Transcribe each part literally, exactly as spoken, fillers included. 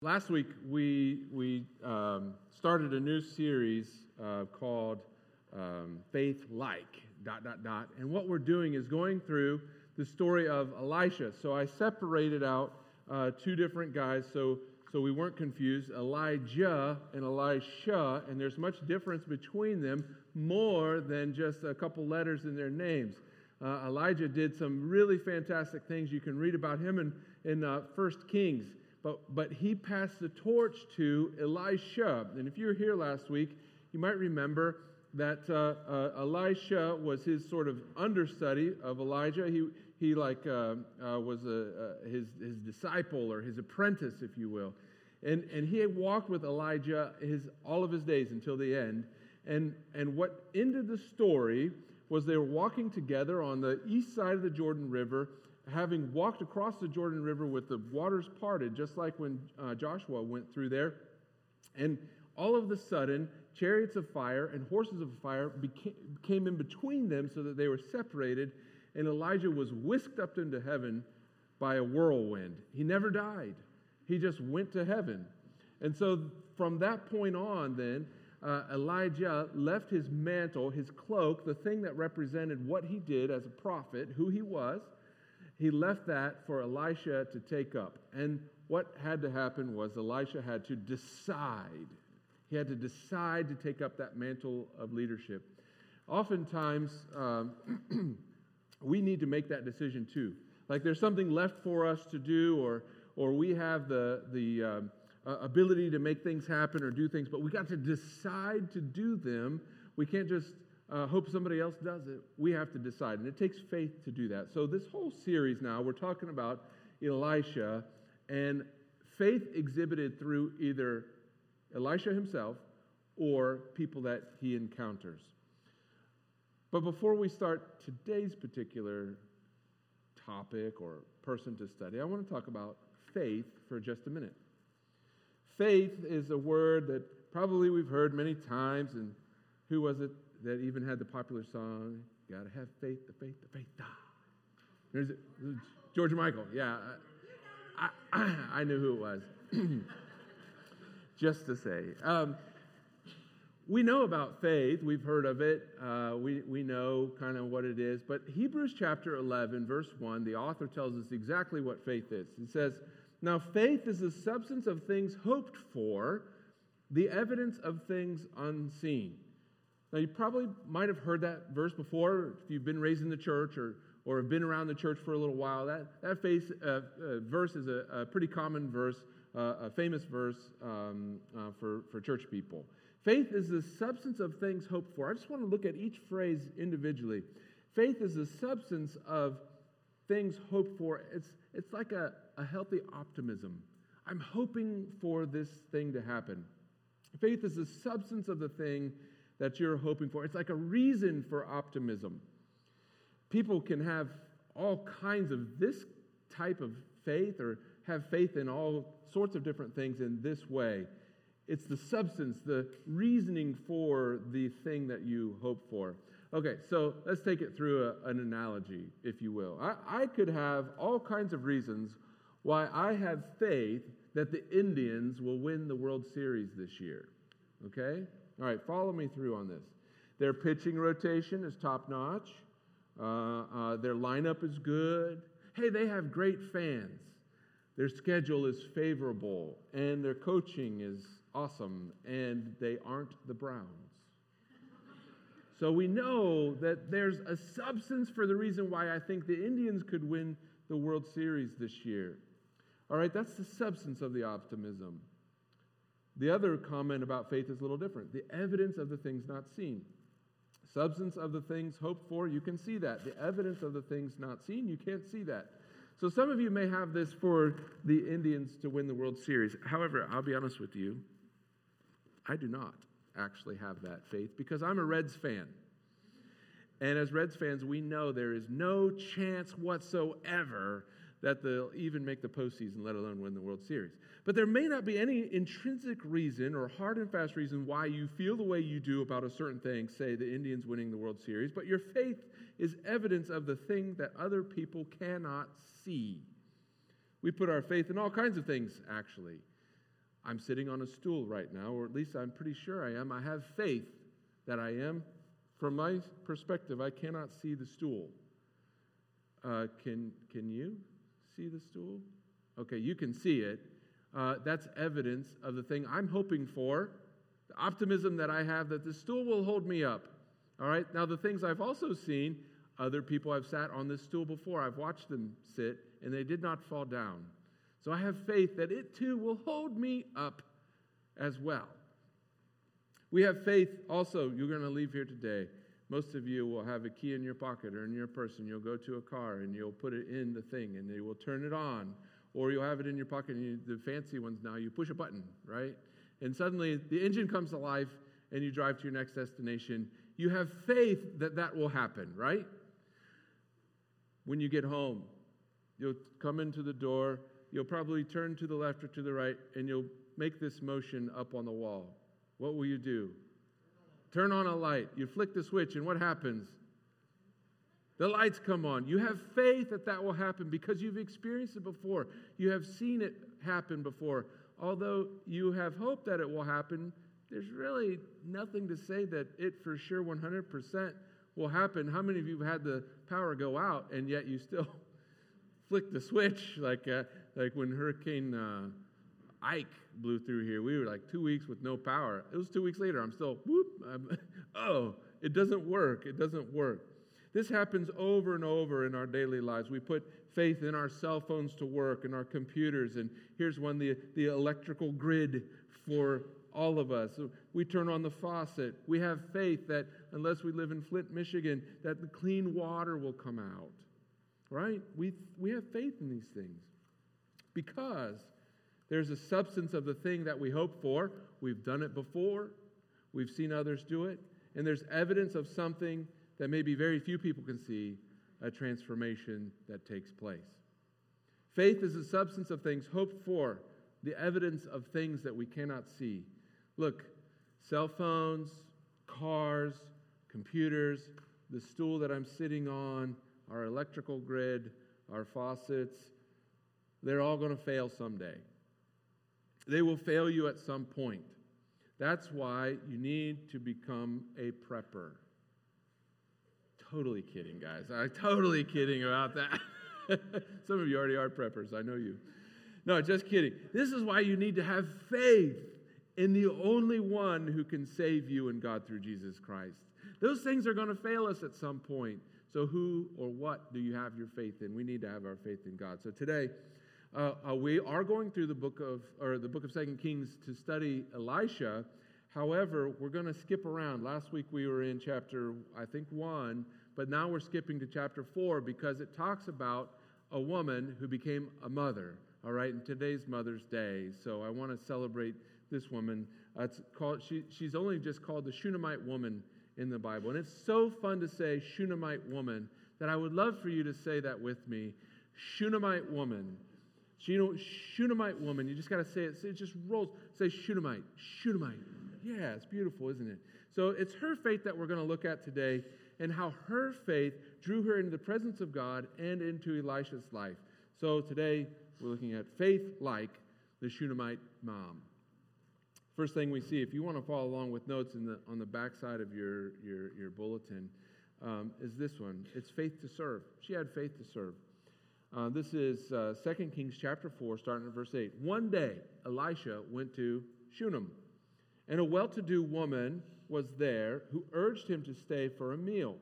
Last week, we we um, started a new series uh, called um, Faith Like, dot, dot, dot. And what we're doing is going through the story of Elisha. So I separated out uh, two different guys so, so we weren't confused, Elijah and Elisha, and there's much difference between them, more than just a couple letters in their names. Uh, Elijah did some really fantastic things. You can read about him in, in uh, First Kings. But but he passed the torch to Elisha. And if you were here last week, you might remember that uh, uh, Elisha was his sort of understudy of Elijah. He he like uh, uh, was a, uh, his his disciple or his apprentice, if you will. And and he had walked with Elijah his all of his days until the end. And and what ended the story was they were walking together on the east side of the Jordan River, having walked across the Jordan River with the waters parted, just like when uh, Joshua went through there. And all of a sudden, chariots of fire and horses of fire became, came in between them so that they were separated, and Elijah was whisked up into heaven by a whirlwind. He never died. He just went to heaven. And so from that point on then, uh, Elijah left his mantle, his cloak, the thing that represented what he did as a prophet, who he was. He left that for Elisha to take up. And what had to happen was Elisha had to decide. He had to decide to take up that mantle of leadership. Oftentimes, um, we need to make that decision too. Like there's something left for us to do, or or we have the, the um, uh, ability to make things happen or do things, but we got to decide to do them. We can't just Uh, hope somebody else does it. We have to decide, and it takes faith to do that. So this whole series now, we're talking about Elisha, and faith exhibited through either Elisha himself or people that he encounters. But before we start today's particular topic or person to study, I want to talk about faith for just a minute. Faith is a word that probably we've heard many times, and who was it that even had the popular song, "Gotta have faith, the faith, the faith." Ah. There's George Michael. Yeah, I, I, I knew who it was. Just to say, um, we know about faith. We've heard of it. Uh, we we know kind of what it is. But Hebrews chapter eleven, verse one, the author tells us exactly what faith is. It says, "Now faith is the substance of things hoped for, the evidence of things unseen." Now, you probably might have heard that verse before if you've been raised in the church or, or have been around the church for a little while. That, that face, uh, uh, verse is a, a pretty common verse, uh, a famous verse um, uh, for, for church people. Faith is the substance of things hoped for. I just want to look at each phrase individually. Faith is the substance of things hoped for. It's, it's like a, a healthy optimism. I'm hoping for this thing to happen. Faith is the substance of the thing that you're hoping for. It's like a reason for optimism. People can have all kinds of this type of faith or have faith in all sorts of different things in this way. It's the substance, the reasoning for the thing that you hope for. Okay, so let's take it through a, an analogy, if you will. I, I could have all kinds of reasons why I have faith that the Indians will win the World Series this year. Okay? All right, follow me through on this. Their pitching rotation is top-notch. Uh, uh, their lineup is good. Hey, they have great fans. Their schedule is favorable, and their coaching is awesome, and they aren't the Browns. So we know that there's a substance for the reason why I think the Indians could win the World Series this year. All right, that's the substance of the optimism. The other comment about faith is a little different. The evidence of the things not seen. Substance of the things hoped for, you can see that. The evidence of the things not seen, you can't see that. So some of you may have this for the Indians to win the World Series. However, I'll be honest with you, I do not actually have that faith because I'm a Reds fan. And as Reds fans, we know there is no chance whatsoever that they'll even make the postseason, let alone win the World Series. But there may not be any intrinsic reason or hard and fast reason why you feel the way you do about a certain thing, say the Indians winning the World Series, but your faith is evidence of the thing that other people cannot see. We put our faith in all kinds of things, actually. I'm sitting on a stool right now, or at least I'm pretty sure I am. I have faith that I am. From my perspective, I cannot see the stool. Uh, can, can you see the stool? Okay, you can see it. Uh, that's evidence of the thing I'm hoping for, the optimism that I have that the stool will hold me up. All right, now the things I've also seen, other people have sat on this stool before. I've watched them sit, and they did not fall down. So I have faith that it too will hold me up as well. We have faith also. You're going to leave here today. Most of you will have a key in your pocket or in your purse, and you'll go to a car, and you'll put it in the thing, and they will turn it on. Or you'll have it in your pocket, and you, the fancy ones now, you push a button, right? And suddenly the engine comes to life, and you drive to your next destination. You have faith that that will happen, right? When you get home, you'll come into the door, you'll probably turn to the left or to the right, and you'll make this motion up on the wall. What will you do? Turn on a light. You flick the switch, and what happens? The lights come on. You have faith that that will happen because you've experienced it before. You have seen it happen before. Although you have hope that it will happen, there's really nothing to say that it for sure one hundred percent will happen. How many of you have had the power go out, and yet you still flick the switch like uh, like when Hurricane uh, Ike blew through here? We were like two weeks with no power. It was two weeks later. I'm still, whoop, I'm, oh, it doesn't work. It doesn't work. This happens over and over in our daily lives. We put faith in our cell phones to work, in our computers, and here's one, the, the electrical grid for all of us. We turn on the faucet. We have faith that unless we live in Flint, Michigan, that the clean water will come out, right? We, we have faith in these things because there's a substance of the thing that we hope for. We've done it before. We've seen others do it. And there's evidence of something that maybe very few people can see, a transformation that takes place. Faith is the substance of things hoped for, the evidence of things that we cannot see. Look, cell phones, cars, computers, the stool that I'm sitting on, our electrical grid, our faucets, they're all going to fail someday. They will fail you at some point. That's why you need to become a prepper. Totally kidding, guys. I'm totally kidding about that. Some of you already are preppers. I know you. No, just kidding. This is why you need to have faith in the only one who can save you and God through Jesus Christ. Those things are going to fail us at some point. So who or what do you have your faith in? We need to have our faith in God. So today, uh, uh, we are going through the book of, or the book of Second Kings to study Elisha. However, we're going to skip around. Last week we were in chapter, I think, one, but now we're skipping to chapter four because it talks about a woman who became a mother, all right, and today's Mother's Day. So I want to celebrate this woman. Uh, it's called, she, she's only just called the Shunammite woman in the Bible. And it's so fun to say Shunammite woman that I would love for you to say that with me. Shunammite woman. Shunammite woman. You just got to say it. It just rolls. Say Shunammite. Shunammite. Yeah, it's beautiful, isn't it? So it's her faith that we're going to look at today and how her faith drew her into the presence of God and into Elisha's life. So today we're looking at faith like the Shunammite mom. First thing we see, if you want to follow along with notes in the, on the back side of your, your, your bulletin, um, is this one. It's faith to serve. She had faith to serve. Uh, this is uh, Second Kings chapter four, starting at verse eight. One day, Elisha went to Shunem, and a well-to-do woman was there who urged him to stay for a meal.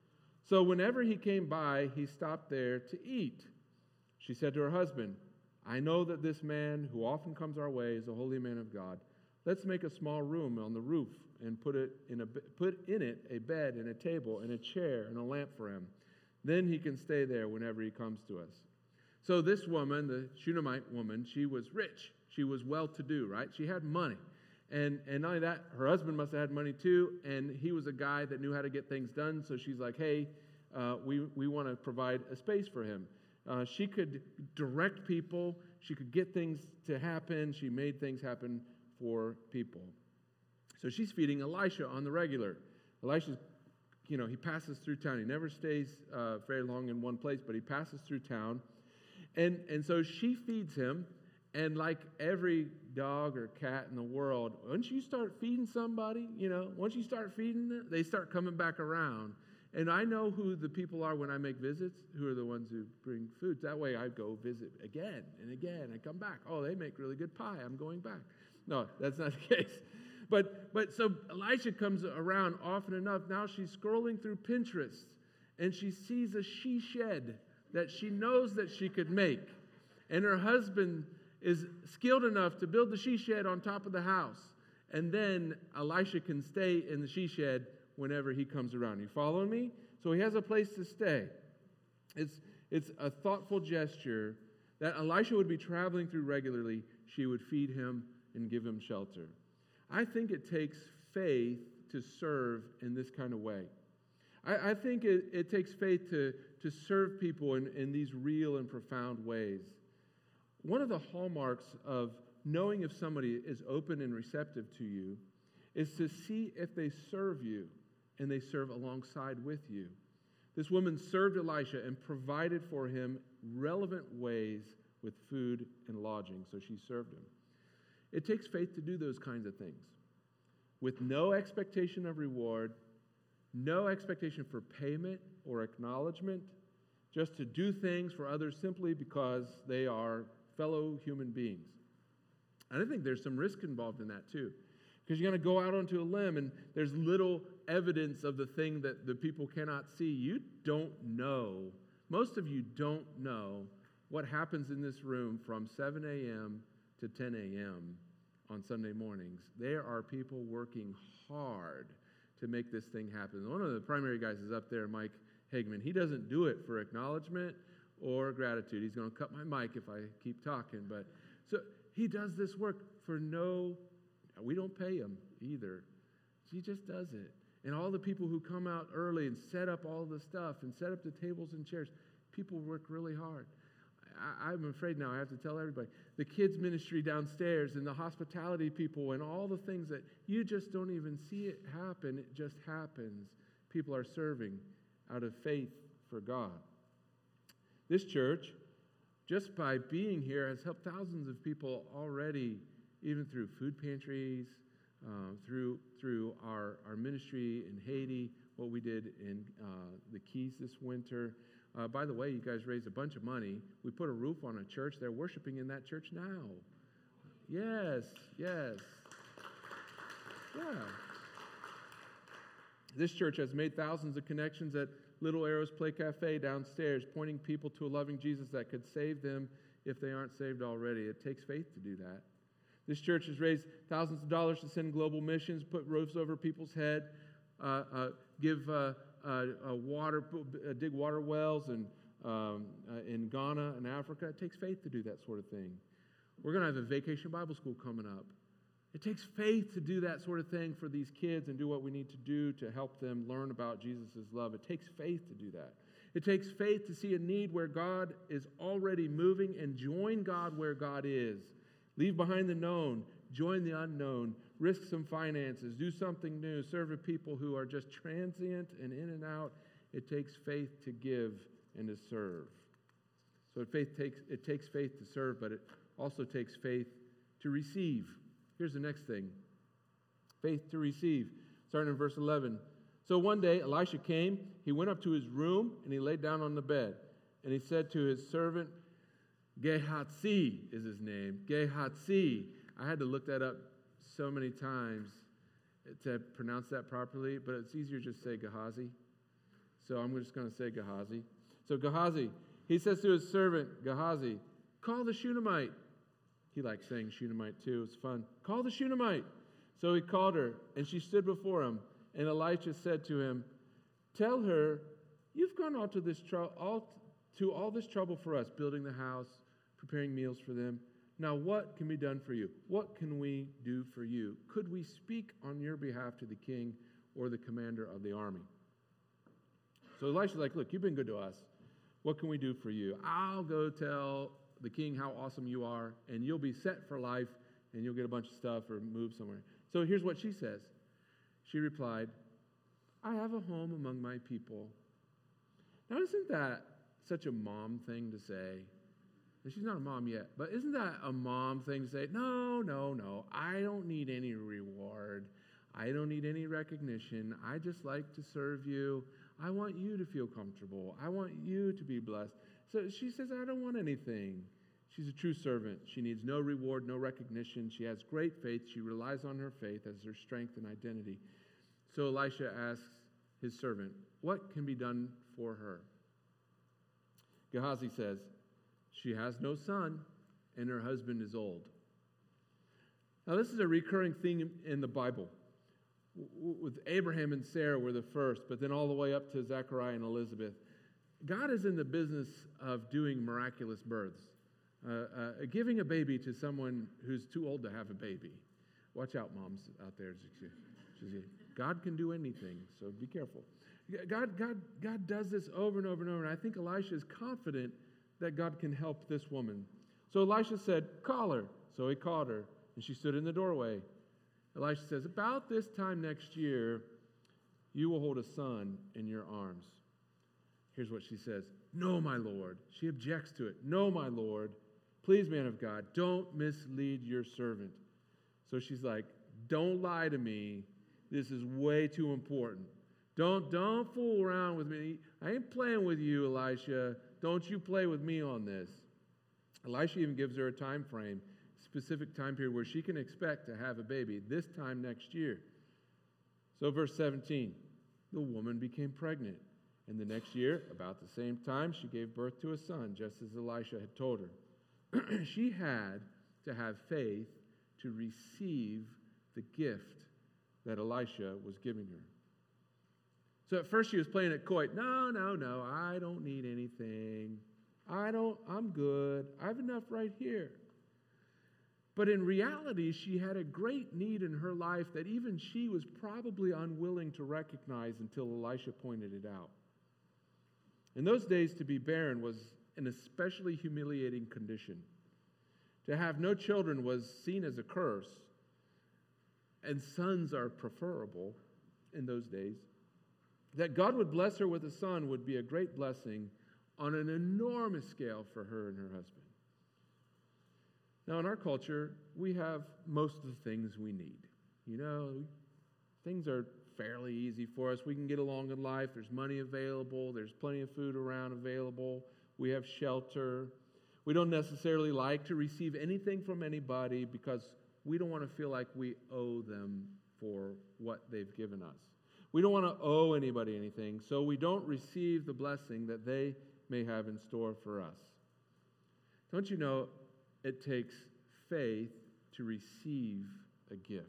So whenever he came by, he stopped there to eat. She said to her husband, I know that this man who often comes our way is a holy man of God. Let's make a small room on the roof and put it in a put in it a bed and a table and a chair and a lamp for him. Then he can stay there whenever he comes to us. So this woman, the Shunammite woman, she was rich. She was well-to-do, right? She had money. And and not only that, her husband must have had money too, and he was a guy that knew how to get things done. So she's like, hey, uh, we, we want to provide a space for him. Uh, she could direct people. She could get things to happen. She made things happen for people. So she's feeding Elisha on the regular. Elisha's, you know, he passes through town. He never stays uh, very long in one place, but he passes through town. And, and so she feeds him. And like every dog or cat in the world, once you start feeding somebody, you know, once you start feeding them, they start coming back around. And I know who the people are when I make visits, who are the ones who bring food. That way I go visit again and again. I come back. Oh, they make really good pie. I'm going back. No, that's not the case. But but so Elisha comes around often enough. Now she's scrolling through Pinterest, and she sees a she shed that she knows that she could make. And her husband is skilled enough to build the she shed on top of the house. And then Elisha can stay in the she shed whenever he comes around. You following me? So he has a place to stay. It's, it's a thoughtful gesture that Elisha would be traveling through regularly. She would feed him and give him shelter. I think it takes faith to serve in this kind of way. I, I think it, it takes faith to, to serve people in, in these real and profound ways. One of the hallmarks of knowing if somebody is open and receptive to you is to see if they serve you and they serve alongside with you. This woman served Elisha and provided for him relevant ways with food and lodging, so she served him. It takes faith to do those kinds of things with no expectation of reward, no expectation for payment or acknowledgement, just to do things for others simply because they are fellow human beings. And I think there's some risk involved in that too, because you're going to go out onto a limb and there's little evidence of the thing that the people cannot see. You don't know, most of you don't know what happens in this room from seven a.m. to ten a.m. on Sunday mornings. There are people working hard to make this thing happen. One of the primary guys is up there, Mike Hagman. He doesn't do it for acknowledgement or gratitude. He's going to cut my mic if I keep talking. But so he does this work for no, we don't pay him either. He just does it. And all the people who come out early and set up all the stuff and set up the tables and chairs, people work really hard. I, I'm afraid now I have to tell everybody. The kids ministry downstairs and the hospitality people and all the things that you just don't even see it happen. It just happens. People are serving out of faith for God. This church, just by being here, has helped thousands of people already, even through food pantries, uh, through through our, our ministry in Haiti, what we did in uh, the Keys this winter. Uh, by the way, you guys raised a bunch of money. We put a roof on a church. They're worshiping in that church now. Yes, yes. Yeah. This church has made thousands of connections at Little Arrows Play Cafe downstairs, pointing people to a loving Jesus that could save them if they aren't saved already. It takes faith to do that. This church has raised thousands of dollars to send global missions, put roofs over people's head, uh, uh, give uh, uh, uh, water, uh, dig water wells and, um, uh, in Ghana and Africa. It takes faith to do that sort of thing. We're going to have a vacation Bible school coming up. It takes faith to do that sort of thing for these kids and do what we need to do to help them learn about Jesus' love. It takes faith to do that. It takes faith to see a need where God is already moving and join God where God is. Leave behind the known, join the unknown, risk some finances, do something new, serve people who are just transient and in and out. It takes faith to give and to serve. So faith takes, it takes faith to serve, but it also takes faith to receive. Here's the next thing. Faith to receive. Starting in verse eleven. So one day Elisha came, he went up to his room, and he laid down on the bed. And he said to his servant, Gehazi is his name. Gehazi. I had to look that up so many times to pronounce that properly, but it's easier to just say Gehazi. So I'm just going to say Gehazi. So Gehazi, he says to his servant, Gehazi, call the Shunammite. He likes saying Shunammite too. It's fun. Call the Shunammite. So he called her, and she stood before him. And Elisha said to him, tell her, you've gone all to this tr- all to all this trouble for us, building the house, preparing meals for them. Now what can be done for you? What can we do for you? Could we speak on your behalf to the king or the commander of the army? So Elisha's like, look, you've been good to us. What can we do for you? I'll go tell the king how awesome you are, and you'll be set for life, and you'll get a bunch of stuff or move somewhere. So here's what she says. She replied, I have a home among my people. Now, isn't that such a mom thing to say? And she's not a mom yet, but isn't that a mom thing to say? No, no, no, I don't need any reward. I don't need any recognition. I just like to serve you. I want you to feel comfortable. I want you to be blessed. So she says, I don't want anything. She's a true servant. She needs no reward, no recognition. She has great faith. She relies on her faith as her strength and identity. So Elisha asks his servant, what can be done for her? Gehazi says, she has no son, and her husband is old. Now, this is a recurring theme in the Bible. With Abraham and Sarah were the first, but then all the way up to Zechariah and Elizabeth. God is in the business of doing miraculous births, uh, uh, giving a baby to someone who's too old to have a baby. Watch out, moms out there. God can do anything, so be careful. God, God, God does this over and over and over, and I think Elisha is confident that God can help this woman. So Elisha said, call her. So he called her, and she stood in the doorway. Elisha says, about this time next year, you will hold a son in your arms. Here's what she says. No, my Lord. She objects to it. No, my Lord. Please, man of God, don't mislead your servant. So she's like, don't lie to me. This is way too important. Don't, don't fool around with me. I ain't playing with you, Elisha. Don't you play with me on this. Elisha even gives her a time frame, specific time period where she can expect to have a baby this time next year. So verse seventeen, the woman became pregnant. And the next year, about the same time, she gave birth to a son, just as Elisha had told her. She had to have faith to receive the gift that Elisha was giving her. So at first she was playing it coy. No, no, no, I don't need anything. I don't, I'm good. I have enough right here. But in reality, she had a great need in her life that even she was probably unwilling to recognize until Elisha pointed it out. In those days, to be barren was an especially humiliating condition. To have no children was seen as a curse, and sons are preferable in those days. That God would bless her with a son would be a great blessing on an enormous scale for her and her husband. Now, in our culture, we have most of the things we need. You know, things are fairly easy for us. We can get along in life. There's money available. There's plenty of food around available. We have shelter. We don't necessarily like to receive anything from anybody because we don't want to feel like we owe them for what they've given us. We don't want to owe anybody anything, so we don't receive the blessing that they may have in store for us. Don't you know it takes faith to receive a gift?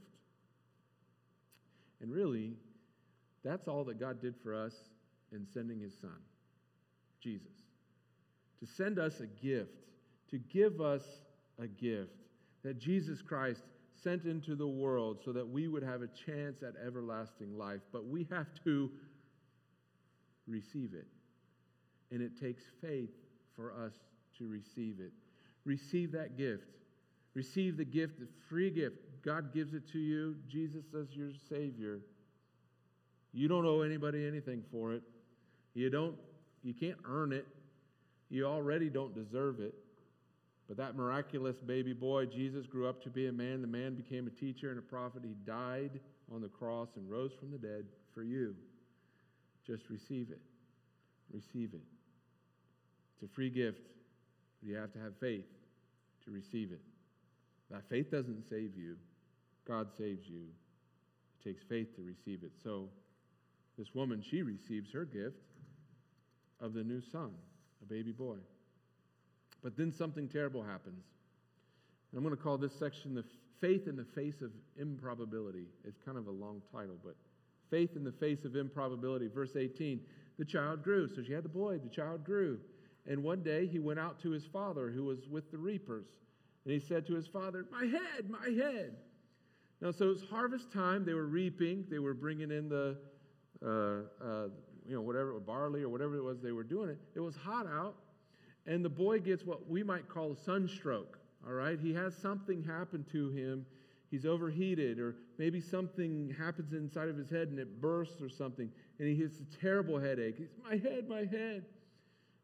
And really, that's all that God did for us in sending his son, Jesus. To send us a gift, to give us a gift that Jesus Christ sent into the world so that we would have a chance at everlasting life. But we have to receive it. And it takes faith for us to receive it. Receive that gift. Receive the gift, the free gift. God gives it to you. Jesus as your Savior. You don't owe anybody anything for it. You don't, you can't earn it. You already don't deserve it. But that miraculous baby boy, Jesus, grew up to be a man. The man became a teacher and a prophet. He died on the cross and rose from the dead for you. Just receive it. Receive it. It's a free gift. But you have to have faith to receive it. That faith doesn't save you. God saves you. It takes faith to receive it. So this woman, she receives her gift of the new son, a baby boy. But then something terrible happens. I'm going to call this section the faith in the face of improbability. It's kind of a long title, but faith in the face of improbability. Verse eighteen, the child grew. So she had the boy, the child grew. And one day he went out to his father who was with the reapers. And he said to his father, my head, my head. Now, so it was harvest time. They were reaping. They were bringing in the, uh, uh, you know, whatever, barley or whatever it was they were doing it. It was hot out. And the boy gets what we might call a sunstroke, all right? He has something happen to him. He's overheated, or maybe something happens inside of his head and it bursts or something, and he gets a terrible headache. He's, my head, my head.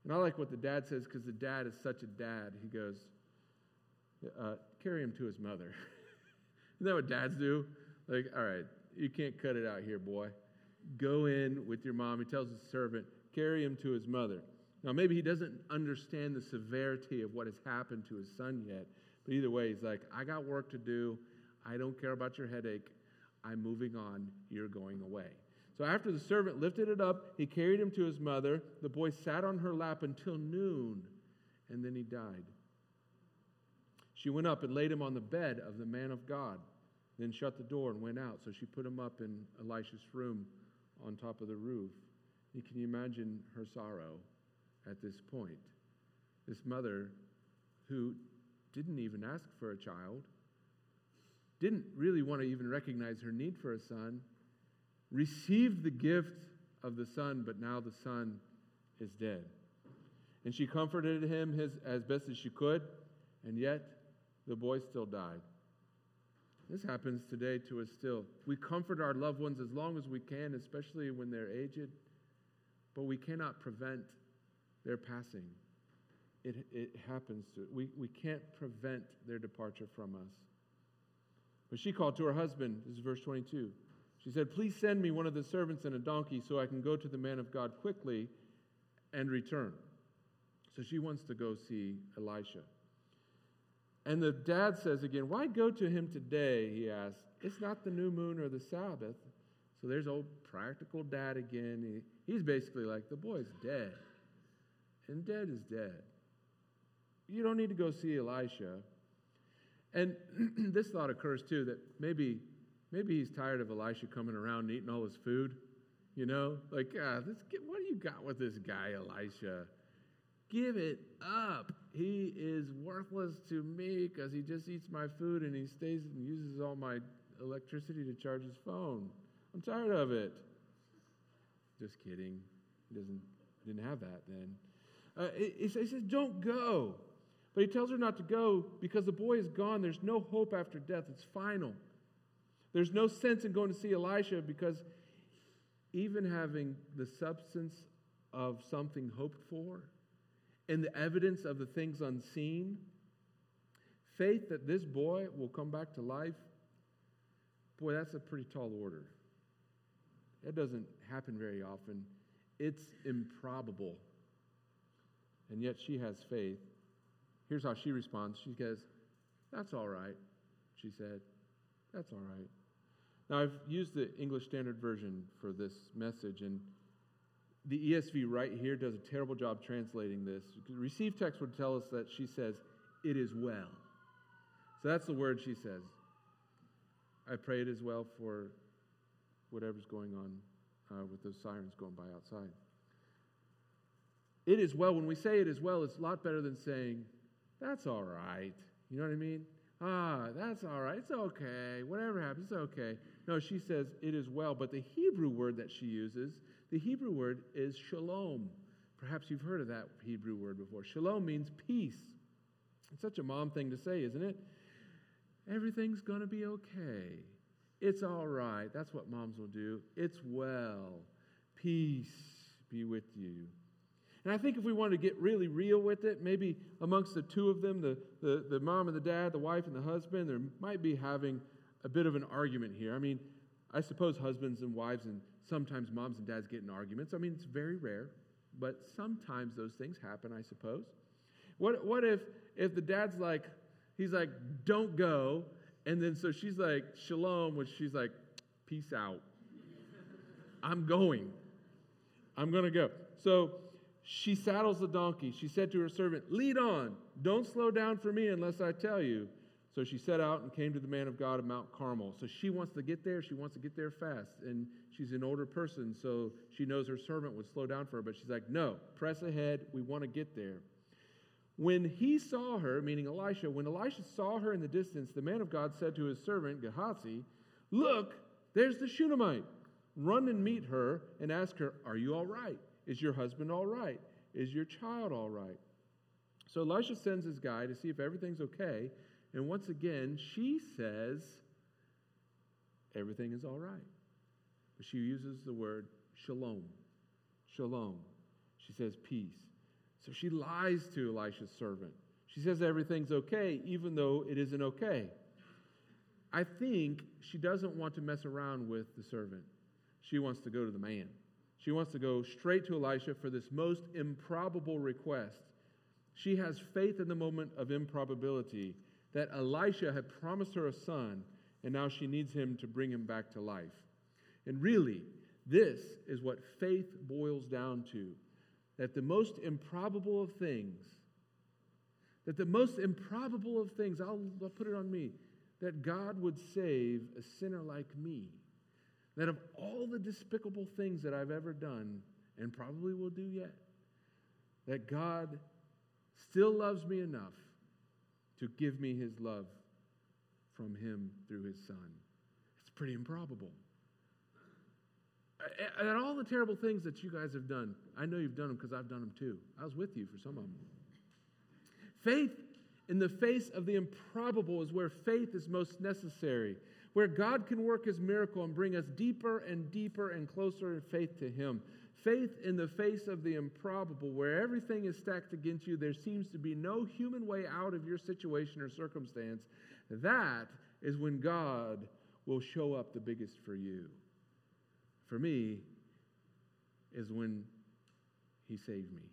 And I like what the dad says, because the dad is such a dad. He goes, uh, carry him to his mother. Isn't that what dads do? Like, all right, you can't cut it out here, boy. Go in with your mom. He tells his servant, carry him to his mother. Now, maybe he doesn't understand the severity of what has happened to his son yet. But either way, he's like, I got work to do. I don't care about your headache. I'm moving on. You're going away. So after the servant lifted it up, he carried him to his mother. The boy sat on her lap until noon, and then he died. She went up and laid him on the bed of the man of God, then shut the door and went out. So she put him up in Elisha's room on top of the roof. And can you imagine her sorrow at this point? This mother who didn't even ask for a child, didn't really want to even recognize her need for a son, received the gift of the son, but now the son is dead. And she comforted him his, as best as she could, and yet the boy still died. This happens today to us still. We comfort our loved ones as long as we can, especially when they're aged, but we cannot prevent their passing. It, it happens to we we can't prevent their departure from us. But she called to her husband, this is verse twenty-two. She said, please send me one of the servants and a donkey so I can go to the man of God quickly and return. So she wants to go see Elisha. And the dad says again, why go to him today, he asks. It's not the new moon or the Sabbath. So there's old practical dad again. He, he's basically like, the boy's dead. And dead is dead. You don't need to go see Elisha. And this thought occurs too, that maybe maybe he's tired of Elisha coming around and eating all his food. You know, like, ah, this, what do you got with this guy, Elisha? Give it up. He is worthless to me because he just eats my food and he stays and uses all my electricity to charge his phone. I'm tired of it. Just kidding. He doesn't didn't have that then. Uh, he, he says, don't go. But he tells her not to go because the boy is gone. There's no hope after death. It's final. There's no sense in going to see Elisha because even having the substance of something hoped for and the evidence of the things unseen, faith that this boy will come back to life, boy, that's a pretty tall order. It doesn't happen very often. It's improbable. And yet she has faith. Here's how she responds. She goes, that's all right, she said. That's all right. Now, I've used the English Standard Version for this message, and the E S V right here does a terrible job translating this. The received text would tell us that she says, it is well. So that's the word she says. I pray it is well for whatever's going on uh, with those sirens going by outside. It is well. When we say it is well, it's a lot better than saying, that's all right. You know what I mean? Ah, that's all right. It's okay. Whatever happens, it's okay. No, she says it is well. But the Hebrew word that she uses, the Hebrew word is shalom. Perhaps you've heard of that Hebrew word before. Shalom means peace. It's such a mom thing to say, isn't it? Everything's going to be okay. It's all right. That's what moms will do. It's well. Peace be with you. And I think if we want to get really real with it, maybe amongst the two of them, the, the, the mom and the dad, the wife and the husband, there might be having a bit of an argument here. I mean, I suppose husbands and wives and sometimes moms and dads get in arguments. I mean, it's very rare, but sometimes those things happen, I suppose. What what if if the dad's like, he's like, don't go, and then so she's like, shalom, which she's like, peace out. I'm going. I'm going to go. So she saddles the donkey. She said to her servant, lead on. Don't slow down for me unless I tell you. So she set out and came to the man of God at Mount Carmel. So she wants to get there. She wants to get there fast. And she's an older person, so she knows her servant would slow down for her. But she's like, no, press ahead. We want to get there. When he saw her, meaning Elisha, when Elisha saw her in the distance, the man of God said to his servant, Gehazi, look, there's the Shunammite. Run and meet her and ask her, are you all right? Is your husband all right? Is your child all right? So Elisha sends his guy to see if everything's okay. And once again, she says, everything is all right. But she uses the word shalom. Shalom. She says peace. So she lies to Elisha's servant. She says everything's okay, even though it isn't okay. I think she doesn't want to mess around with the servant. She wants to go to the man. She wants to go straight to Elisha for this most improbable request. She has faith in the moment of improbability that Elisha had promised her a son, and now she needs him to bring him back to life. And really, this is what faith boils down to, that the most improbable of things, that the most improbable of things, I'll, I'll put it on me, that God would save a sinner like me. That of all the despicable things that I've ever done, and probably will do yet, that God still loves me enough to give me his love from him through his son. It's pretty improbable. And all the terrible things that you guys have done, I know you've done them because I've done them too. I was with you for some of them. Faith in the face of the improbable is where faith is most necessary, where God can work his miracle and bring us deeper and deeper and closer in faith to him. Faith in the face of the improbable, where everything is stacked against you, there seems to be no human way out of your situation or circumstance. That is when God will show up the biggest for you. For me, is when he saved me.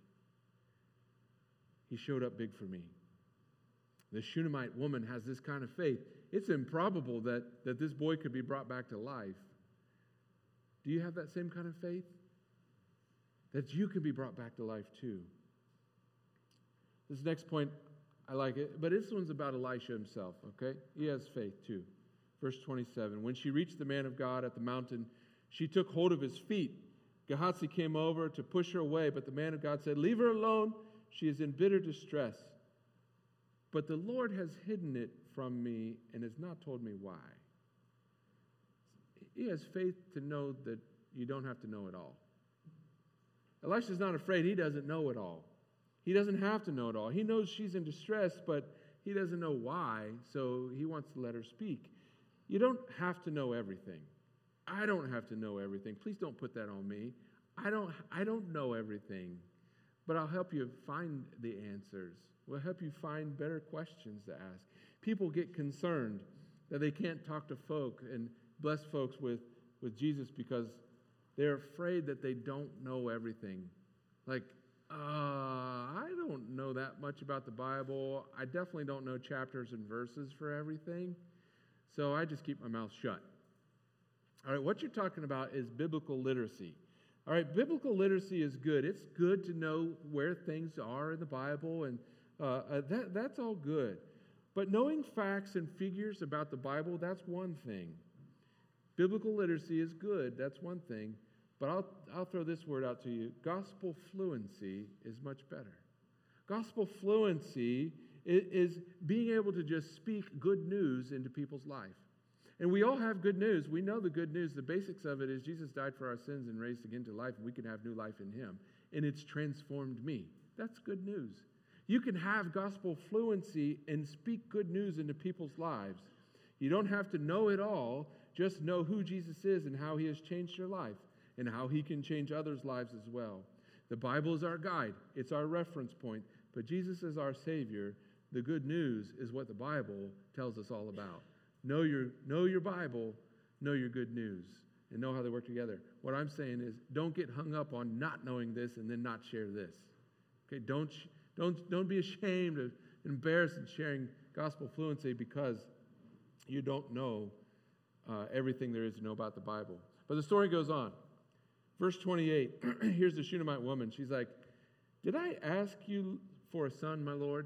He showed up big for me. The Shunammite woman has this kind of faith. It's improbable that, that this boy could be brought back to life. Do you have that same kind of faith? That you can be brought back to life too. This next point, I like it, but this one's about Elisha himself, okay? He has faith too. Verse twenty-seven, when she reached the man of God at the mountain, she took hold of his feet. Gehazi came over to push her away, but the man of God said, leave her alone. She is in bitter distress. But the Lord has hidden it from me and has not told me why. He has faith to know that you don't have to know it all. Elisha's not afraid. He doesn't know it all. He doesn't have to know it all. He knows she's in distress, but he doesn't know why, so he wants to let her speak. You don't have to know everything. I don't have to know everything. Please don't put that on me. I don't, I don't know everything, but I'll help you find the answers. We'll help you find better questions to ask. People get concerned that they can't talk to folk and bless folks with, with Jesus because they're afraid that they don't know everything. Like, uh, I don't know that much about the Bible. I definitely don't know chapters and verses for everything. So I just keep my mouth shut. All right, what you're talking about is biblical literacy. All right, biblical literacy is good. It's good to know where things are in the Bible, and uh, uh, that, that's all good. But knowing facts and figures about the Bible, that's one thing. Biblical literacy is good. That's one thing. But I'll, I'll throw this word out to you. Gospel fluency is much better. Gospel fluency is, is being able to just speak good news into people's life. And we all have good news. We know the good news. The basics of it is Jesus died for our sins and raised again to life, and we can have new life in him. And it's transformed me. That's good news. You can have gospel fluency and speak good news into people's lives. You don't have to know it all. Just know who Jesus is and how he has changed your life and how he can change others' lives as well. The Bible is our guide. It's our reference point. But Jesus is our Savior. The good news is what the Bible tells us all about. Know your, know your Bible, know your good news, and know how they work together. What I'm saying is don't get hung up on not knowing this and then not share this. Okay, don't, don't, don't be ashamed of embarrassed in sharing gospel fluency because you don't know uh, everything there is to know about the Bible. But the story goes on. Verse twenty-eight, here's the Shunammite woman. She's like, did I ask you for a son, my Lord?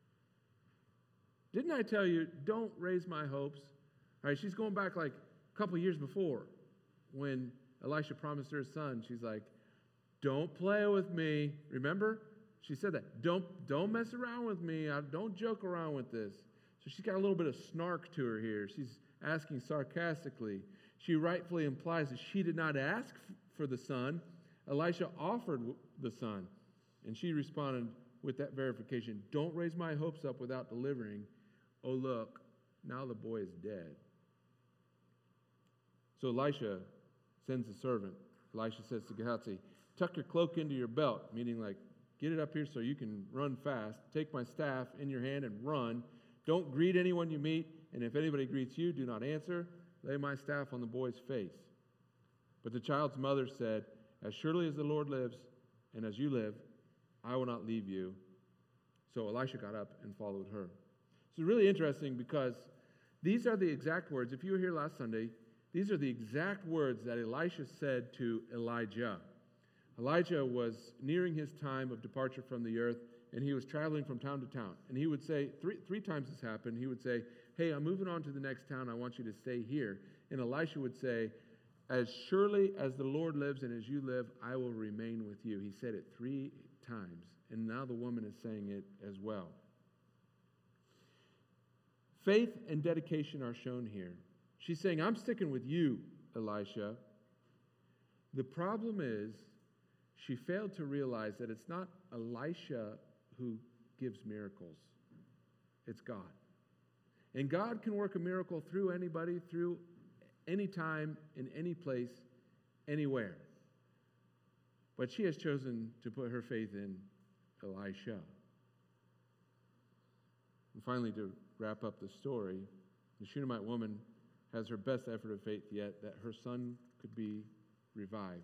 Didn't I tell you, don't raise my hopes? All right, she's going back like a couple years before when Elisha promised her a son. She's like, don't play with me. Remember? She said that. Don't, don't mess around with me. I, don't joke around with this. So she's got a little bit of snark to her here. She's asking sarcastically. She rightfully implies that she did not ask f- for the son. Elisha offered w- the son. And she responded with that verification. Don't raise my hopes up without delivering. Oh, look, now the boy is dead. So Elisha sends a servant. Elisha says to Gehazi, tuck your cloak into your belt, meaning like, get it up here so you can run fast. Take my staff in your hand and run. Don't greet anyone you meet, and if anybody greets you, do not answer. Lay my staff on the boy's face." But the child's mother said, "As surely as the Lord lives, and as you live, I will not leave you." So Elisha got up and followed her. So it's really interesting because these are the exact words. If you were here last Sunday, these are the exact words that Elisha said to Elijah. Elijah was nearing his time of departure from the earth, and he was traveling from town to town. And he would say, three, three times this happened, he would say, "Hey, I'm moving on to the next town. I want you to stay here." And Elisha would say, "As surely as the Lord lives and as you live, I will remain with you." He said it three times. And now the woman is saying it as well. Faith and dedication are shown here. She's saying, "I'm sticking with you, Elisha." The problem is, she failed to realize that it's not Elisha who gives miracles. It's God. And God can work a miracle through anybody, through any time, in any place, anywhere. But she has chosen to put her faith in Elisha. And finally, to wrap up the story, the Shunammite woman has her best effort of faith yet, that her son could be revived.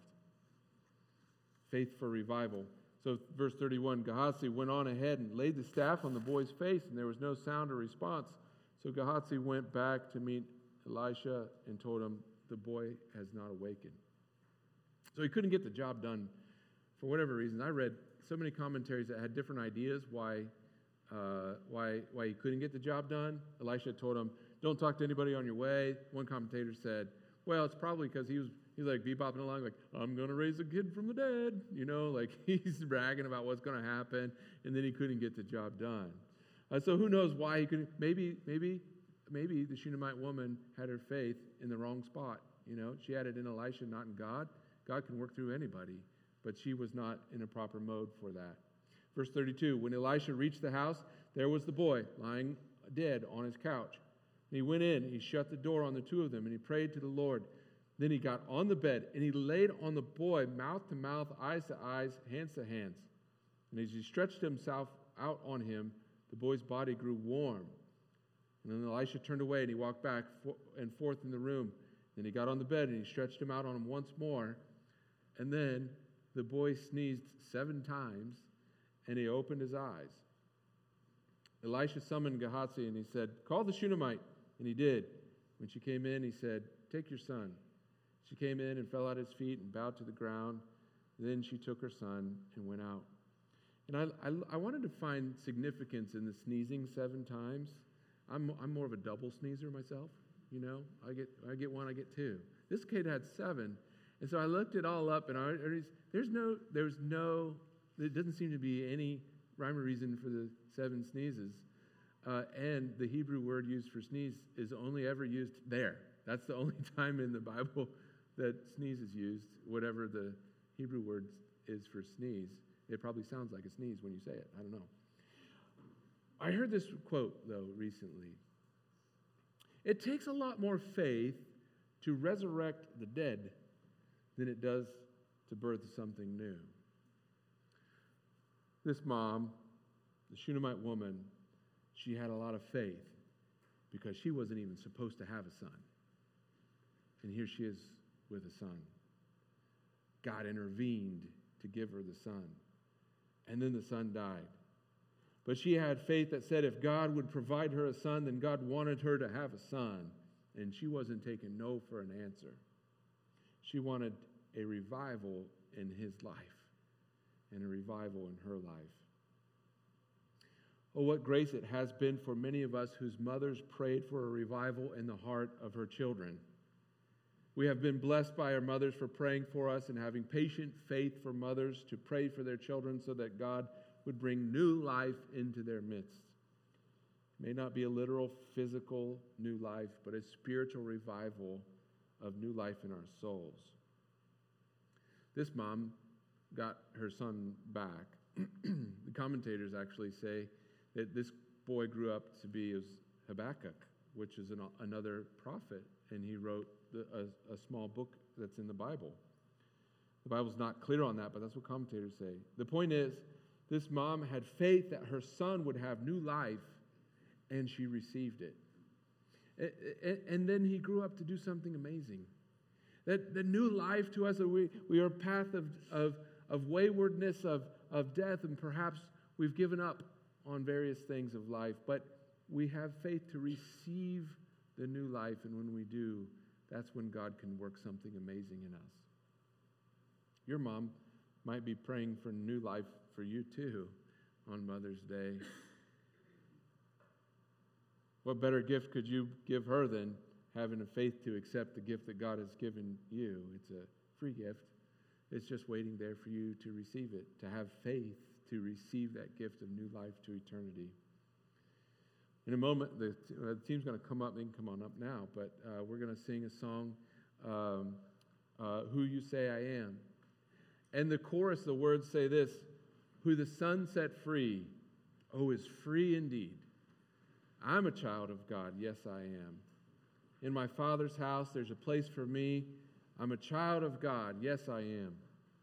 Faith for revival. So verse thirty-one, Gehazi went on ahead and laid the staff on the boy's face, and there was no sound or response. So Gehazi went back to meet Elisha and told him, "The boy has not awakened." So he couldn't get the job done for whatever reason. I read so many commentaries that had different ideas why uh, why why he couldn't get the job done. Elisha told him, "Don't talk to anybody on your way." One commentator said, "Well, it's probably because he was he's like bebopping along, like, I'm going to raise a kid from the dead." You know, like he's bragging about what's going to happen, and then he couldn't get the job done. Uh, so who knows why he couldn't? Maybe maybe maybe the Shunammite woman had her faith in the wrong spot. You know, she had it in Elisha, not in God. God can work through anybody, but she was not in a proper mode for that. Verse thirty-two, when Elisha reached the house, there was the boy lying dead on his couch. And he went in, he shut the door on the two of them, and he prayed to the Lord. Then he got on the bed, and he laid on the boy, mouth to mouth, eyes to eyes, hands to hands. And as he stretched himself out on him, the boy's body grew warm. And then Elisha turned away, and he walked back and forth in the room. Then he got on the bed, and he stretched him out on him once more. And then the boy sneezed seven times, and he opened his eyes. Elisha summoned Gehazi, and he said, "Call the Shunammite." And he did. When she came in, he said, "Take your son." She came in and fell at his feet and bowed to the ground. Then she took her son and went out. And I, I, I wanted to find significance in the sneezing seven times. I'm, I'm more of a double sneezer myself. You know, I get I get one, I get two. This kid had seven. And so I looked it all up, and I, there's no, there's no, there doesn't seem to be any rhyme or reason for the seven sneezes. Uh, and the Hebrew word used for sneeze is only ever used there. That's the only time in the Bible that sneeze is used, whatever the Hebrew word is for sneeze. It probably sounds like a sneeze when you say it. I don't know. I heard this quote, though, recently. It takes a lot more faith to resurrect the dead than it does to birth something new. This mom, the Shunammite woman, she had a lot of faith because she wasn't even supposed to have a son. And here she is with a son. God intervened to give her the son. And then the son died. But she had faith that said if God would provide her a son, then God wanted her to have a son. And she wasn't taking no for an answer. She wanted a revival in his life and a revival in her life. Oh, what grace it has been for many of us whose mothers prayed for a revival in the heart of her children. We have been blessed by our mothers for praying for us and having patient faith for mothers to pray for their children so that God would bring new life into their midst. It may not be a literal, physical new life, but a spiritual revival of new life in our souls. This mom got her son back. The commentators actually say that this boy grew up to be as Habakkuk, which is an, another prophet, and he wrote the, a, a small book that's in the Bible. The Bible's not clear on that, but that's what commentators say. The point is, This mom had faith that her son would have new life, and she received it. And then he grew up to do something amazing. That the new life to us, we, we are a path of, of, of waywardness, of, of death, and perhaps we've given up on various things of life, but we have faith to receive the new life, and when we do, that's when God can work something amazing in us. Your mom might be praying for new life for you too on Mother's Day. What better gift could you give her than having a faith to accept the gift that God has given you? It's a free gift. It's just waiting there for you to receive it, to have faith to receive that gift of new life to eternity. In a moment, the, uh, the team's going to come up. They can come on up now, but uh, we're going to sing a song, um, uh, Who You Say I Am. And the chorus, the words say this: who the Son set free, oh, is free indeed. I'm a child of God, yes I am. In my Father's house there's a place for me. I'm a child of God, yes I am.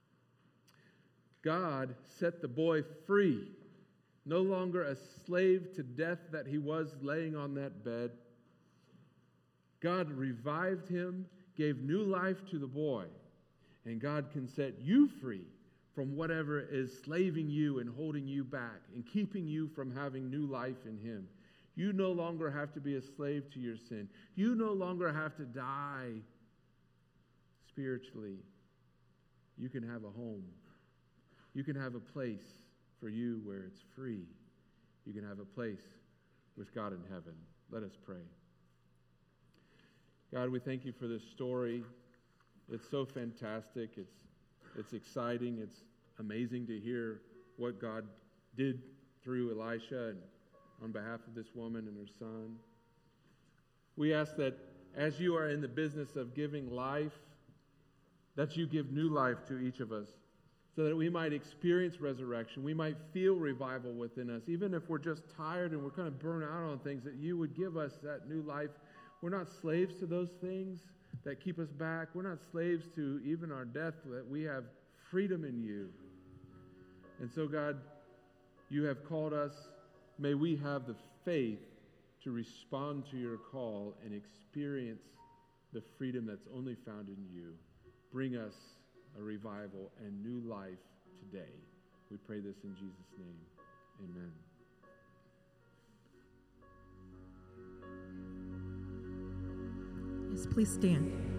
God set the boy free, no longer a slave to death that he was laying on that bed. God revived him, gave new life to the boy, and God can set you free from whatever is slaving you and holding you back and keeping you from having new life in him. You no longer have to be a slave to your sin. You no longer have to die spiritually. You can have a home. You can have a place for you where it's free. You can have a place with God in heaven. Let us pray. God, we thank you for this story. It's so fantastic. It's it's exciting. It's amazing to hear what God did through Elisha and on behalf of this woman and her son. We ask that as you are in the business of giving life, that you give new life to each of us so that we might experience resurrection. We might feel revival within us. Even if we're just tired and we're kind of burnt out on things, that you would give us that new life. We're not slaves to those things that keep us back. We're not slaves to even our death, that we have freedom in you. And so, God, you have called us. May we have the faith to respond to your call and experience the freedom that's only found in you. Bring us a revival and new life today. We pray this in Jesus' name. Amen. Yes, please stand.